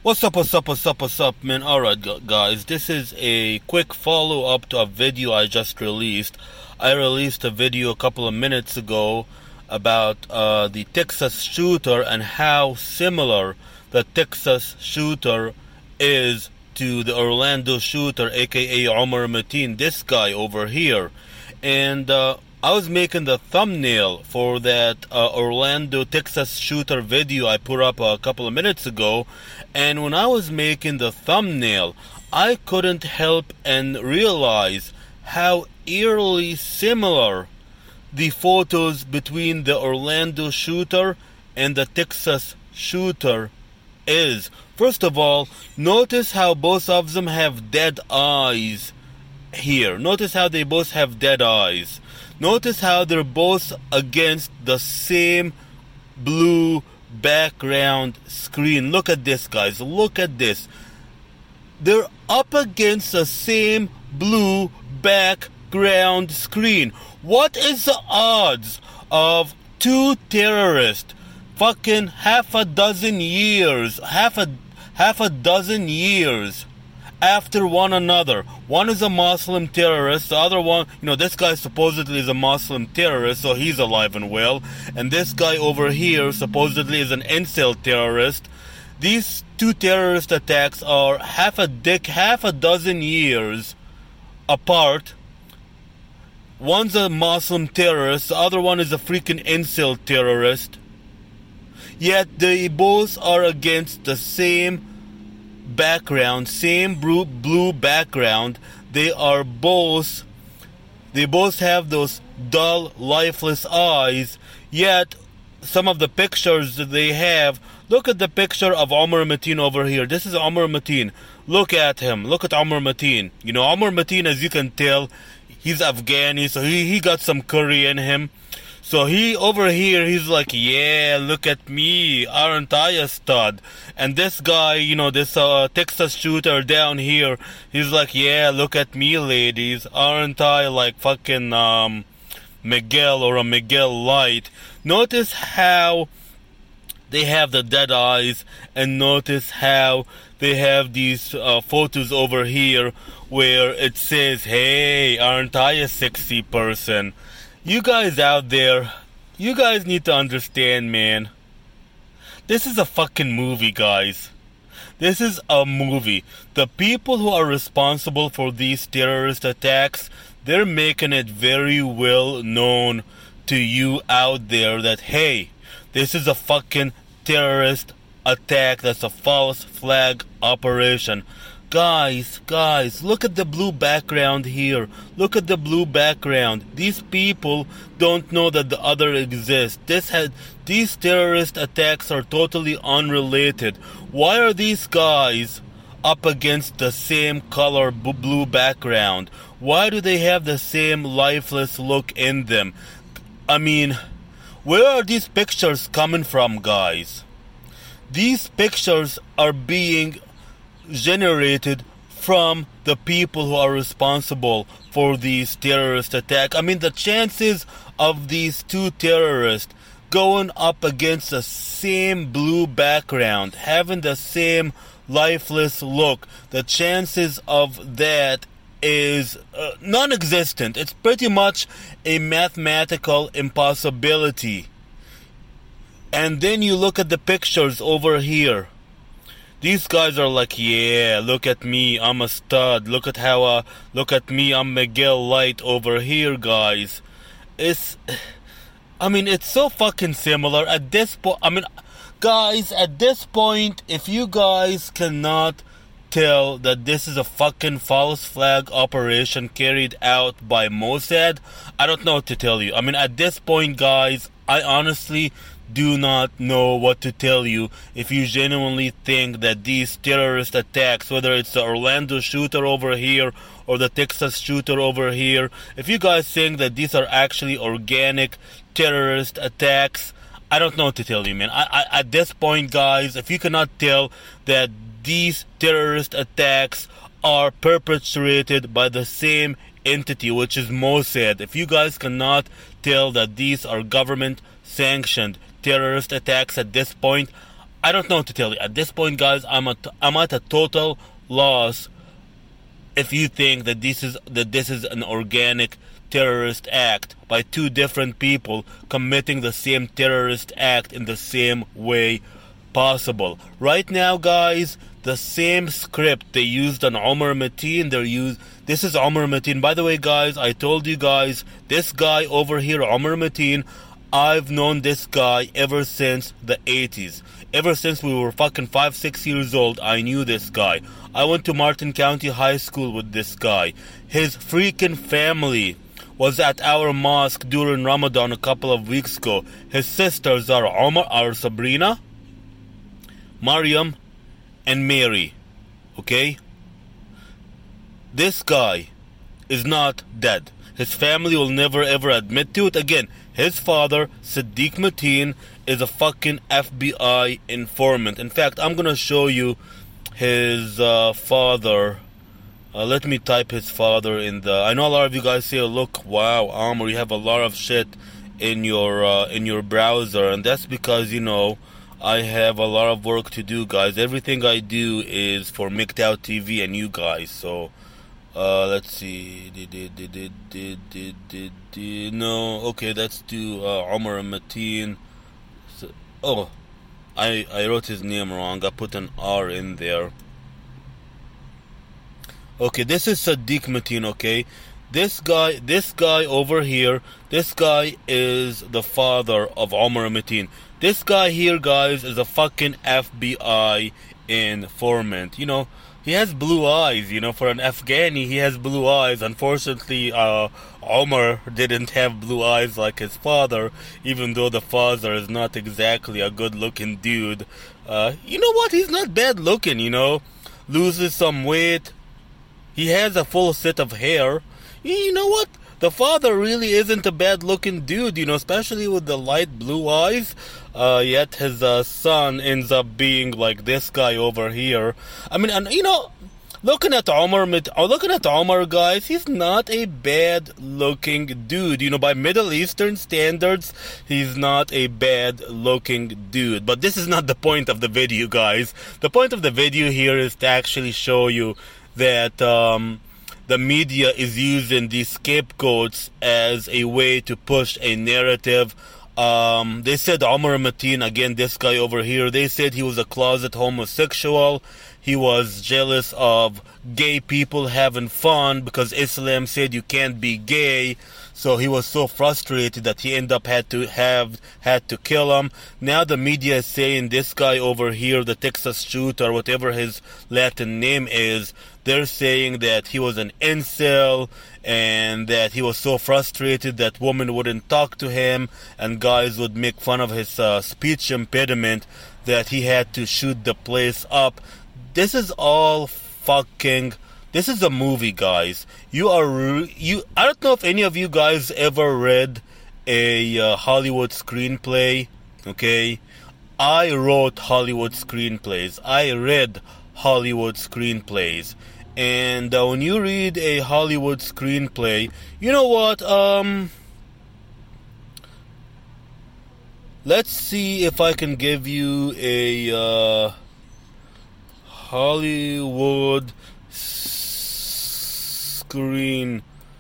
What's up, man? Alright, guys, this is a quick follow-up to a video I just released. I released a video a couple of minutes ago about the Texas shooter and how similar the Texas shooter is to the Orlando shooter, aka Omar Mateen, this guy over here. And I was making the thumbnail for that Orlando, Texas shooter video I put up a couple of minutes ago, and when I was making the thumbnail, I couldn't help and realize how eerily similar the photos between the Orlando shooter and the Texas shooter is. First of all, notice how both of them have dead eyes here. Notice how they both have dead eyes. Notice how they're both against the same blue background screen. Look at this, guys. Look at this. They're up against the same blue background screen. What is the odds of two terrorists fucking half a dozen years after one another? One is a Muslim terrorist, the other one, this guy supposedly is a Muslim terrorist, so he's alive and well, and this guy over here supposedly is an incel terrorist. These two terrorist attacks are half a dozen years apart. One's a Muslim terrorist, the other one is a freaking incel terrorist. Yet they both are against the same background, same blue background. They both have those dull, lifeless eyes. Yet some of the pictures that they have, look at the picture of Omar Mateen over here. This is Omar Mateen. Look at him. Look at Omar Mateen. Omar Mateen, as you can tell, he's Afghani, so he got some curry in him. So he over here, he's like, yeah, look at me, aren't I a stud? And this guy, this Texas shooter down here, he's like, yeah, look at me, ladies, aren't I like fucking Miguel or a Miguel Light? Notice how they have the dead eyes, and notice how they have these photos over here where it says, hey, aren't I a sexy person? You guys out there, you guys need to understand, man. This is a fucking movie, guys. This is a movie. The people who are responsible for these terrorist attacks, they're making it very well known to you out there that, hey, this is a fucking terrorist attack. That's a false flag operation. Guys, look at the blue background here. Look at the blue background. These people don't know that the other exists. These terrorist attacks are totally unrelated. Why are these guys up against the same color blue background? Why do they have the same lifeless look in them? I mean, where are these pictures coming from, guys? These pictures are being generated from the people who are responsible for these terrorist attacks. I mean, the chances of these two terrorists going up against the same blue background, having the same lifeless look, the chances of that is non-existent. It's pretty much a mathematical impossibility. And then you look at the pictures over here. These guys are like, yeah, look at me, I'm a stud. Look at me, I'm Miguel Light over here, guys. It's so fucking similar at this point. Guys, at this point, if you guys cannot tell that this is a fucking false flag operation carried out by Mossad, I don't know what to tell you. At this point, guys, I honestly do not know what to tell you. If you genuinely think that these terrorist attacks, whether it's the Orlando shooter over here or the Texas shooter over here, if you guys think that these are actually organic terrorist attacks, I don't know what to tell you, man. At this point, guys, if you cannot tell that these terrorist attacks are perpetrated by the same entity, which is Mossad, if you guys cannot tell that these are government sanctioned terrorist attacks at this point, I don't know what to tell you. At this point, guys, I'm at a total loss if you think that this is an organic terrorist act by two different people committing the same terrorist act in the same way possible. Right now, guys, the same script they used on Omar Mateen, this is Omar Mateen. By the way, guys, I told you guys, this guy over here, Omar Mateen, I've known this guy ever since the 80s. Ever since we were fucking 5-6 years old, I knew this guy. I went to Martin County High School with this guy. His freaking family was at our mosque during Ramadan a couple of weeks ago. His sisters are Sabrina, Mariam, and Mary. Okay? This guy is not dead. His family will never ever admit to it. Again, his father, Sadiq Mateen, is a fucking FBI informant. In fact, I'm gonna show you his father. Let me type his father in the... I know a lot of you guys say, look, wow, Amr, you have a lot of shit in your browser. And that's because, you know, I have a lot of work to do, guys. Everything I do is for MGTOW TV and you guys. So, let's see. No, okay, let's do Omar Mateen. So, oh, I wrote his name wrong. I put an R in there. Okay, this is Sadiq Mateen, okay? This guy over here, this guy is the father of Omar Mateen. This guy here, guys, is a fucking FBI informant. You know, he has blue eyes, you know, for an Afghani, he has blue eyes. Unfortunately, Omar didn't have blue eyes like his father, even though the father is not exactly a good-looking dude. You know what? He's not bad-looking, you know? Loses some weight. He has a full set of hair. You know what? The father really isn't a bad-looking dude, you know, especially with the light blue eyes. Yet his son ends up being like this guy over here. I mean, and you know, looking at Omar, guys, he's not a bad-looking dude. You know, by Middle Eastern standards, he's not a bad-looking dude. But this is not the point of the video, guys. The point of the video here is to actually show you that the media is using these scapegoats as a way to push a narrative. They said Omar Mateen, again, this guy over here, they said he was a closet homosexual. He was jealous of gay people having fun because Islam said you can't be gay. So he was so frustrated that he ended up had to kill him. Now the media is saying this guy over here, the Texas shooter, whatever his Latin name is, they're saying that he was an incel and that he was so frustrated that women wouldn't talk to him and guys would make fun of his speech impediment that he had to shoot the place up. This is all fucking... This is a movie, guys. I don't know if any of you guys ever read a Hollywood screenplay, okay? I wrote Hollywood screenplays. I read Hollywood screenplays. And when you read a Hollywood screenplay, you know what? Let's see if I can give you a Hollywood screenplay.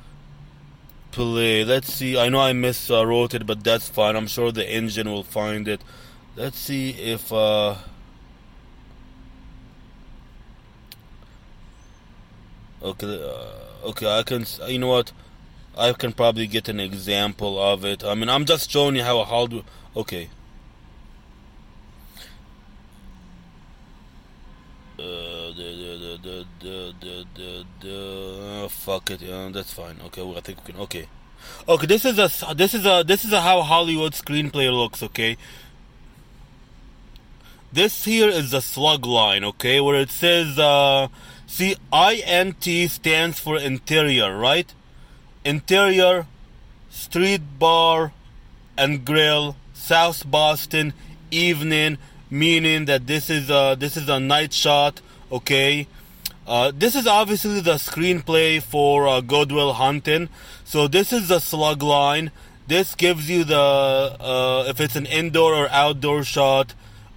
Let's see. I know I miswrote it, but that's fine. I'm sure the engine will find it. Let's see if okay, I can, you know what, I can probably get an example of it. I mean, I'm just showing you how a Hollywood, okay. Fuck it, yeah, that's fine. Okay, well, I think we can, okay. Okay, this is a how Hollywood screenplay looks, okay? This here is the slug line, okay, where it says, see, INT stands for interior, right? Interior, street bar and grill, South Boston, evening, meaning that this is a night shot, okay? This is obviously the screenplay for Good Will Hunting. So this is the slug line. This gives you the if it's an indoor or outdoor shot.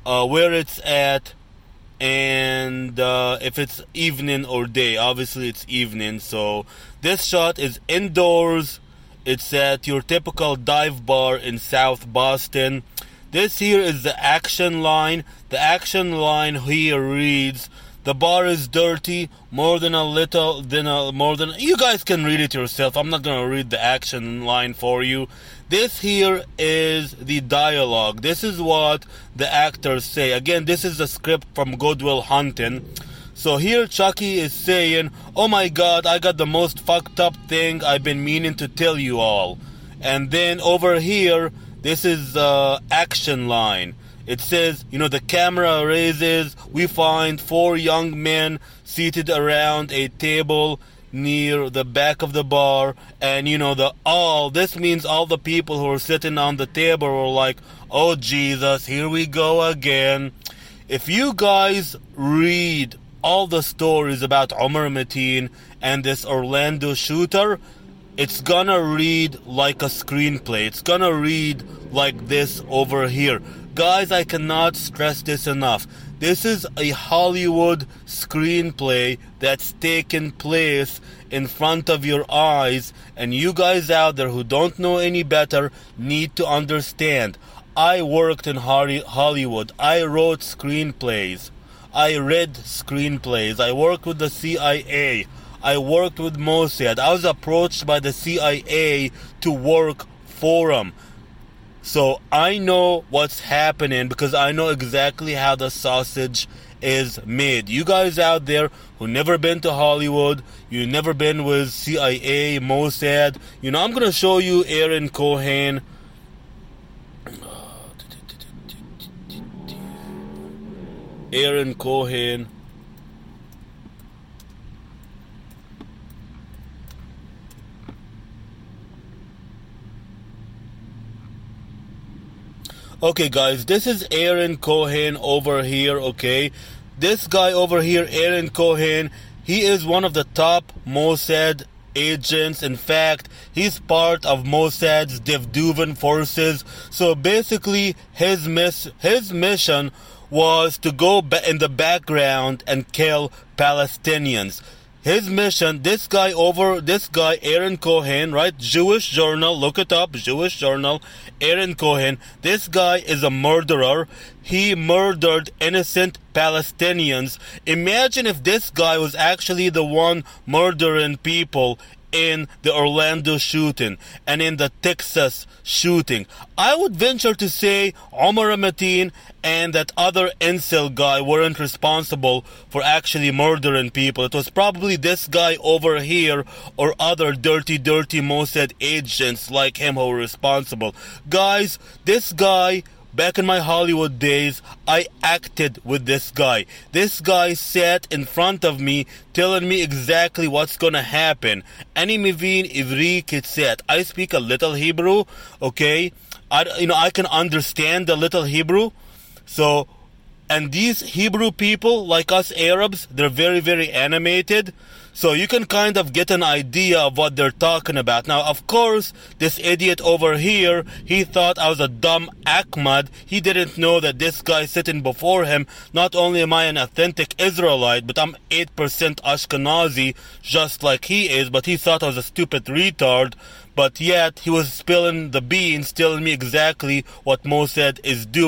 where it's at, and if it's evening or day. Obviously it's evening, so this shot is indoors. It's at your typical dive bar in South Boston. This here is the action line. The action line here reads, "The bar is dirty, more than you guys can read it yourself. I'm not gonna read the action line for you. This here is the dialogue. This is what the actors say. Again, this is the script from Good Will Hunting. So here Chucky is saying, "Oh my God, I got the most fucked up thing I've been meaning to tell you all." And then over here, this is the action line. It says, the camera raises, we find 4 young men seated around a table near the back of the bar, and this means all the people who are sitting on the table were like, "Oh Jesus, here we go again." If you guys read all the stories about Omar Mateen and this Orlando shooter, it's gonna read like a screenplay. It's gonna read like this over here. Guys, I cannot stress this enough. This is a Hollywood screenplay that's taken place in front of your eyes, and you guys out there who don't know any better need to understand. I worked in Hollywood. I wrote screenplays. I read screenplays. I worked with the CIA. I worked with Mossad. I was approached by the CIA to work for them. So I know what's happening because I know exactly how the sausage is made. You guys out there who never been to Hollywood, you never been with CIA, Mossad, I'm going to show you Aaron Cohen. Aaron Cohen. Okay guys, this is Aaron Cohen over here, okay? This guy over here, Aaron Cohen, he is one of the top Mossad agents. In fact, he's part of Mossad's Devduvan forces. So basically, his mission was to go in the background and kill Palestinians. His mission, this guy, Aaron Cohen, right? Jewish Journal, look it up, Jewish Journal, Aaron Cohen. This guy is a murderer. He murdered innocent Palestinians. Imagine if this guy was actually the one murdering people in the Orlando shooting and in the Texas shooting. I would venture to say Omar Mateen and that other incel guy weren't responsible for actually murdering people. It was probably this guy over here or other dirty Mossad agents like him who were responsible. Guys, this guy, back in my Hollywood days, I acted with this guy. This guy sat in front of me telling me exactly what's gonna happen. Ani mivin ivri kitset. I speak a little Hebrew, okay? I can understand a little Hebrew. So, and these Hebrew people, like us Arabs, they're very, very animated. So you can kind of get an idea of what they're talking about. Now, of course, this idiot over here, he thought I was a dumb Ahmad. He didn't know that this guy sitting before him, not only am I an authentic Israelite, but I'm 8% Ashkenazi, just like he is, but he thought I was a stupid retard. But yet, he was spilling the beans, telling me exactly what Mossad is doing.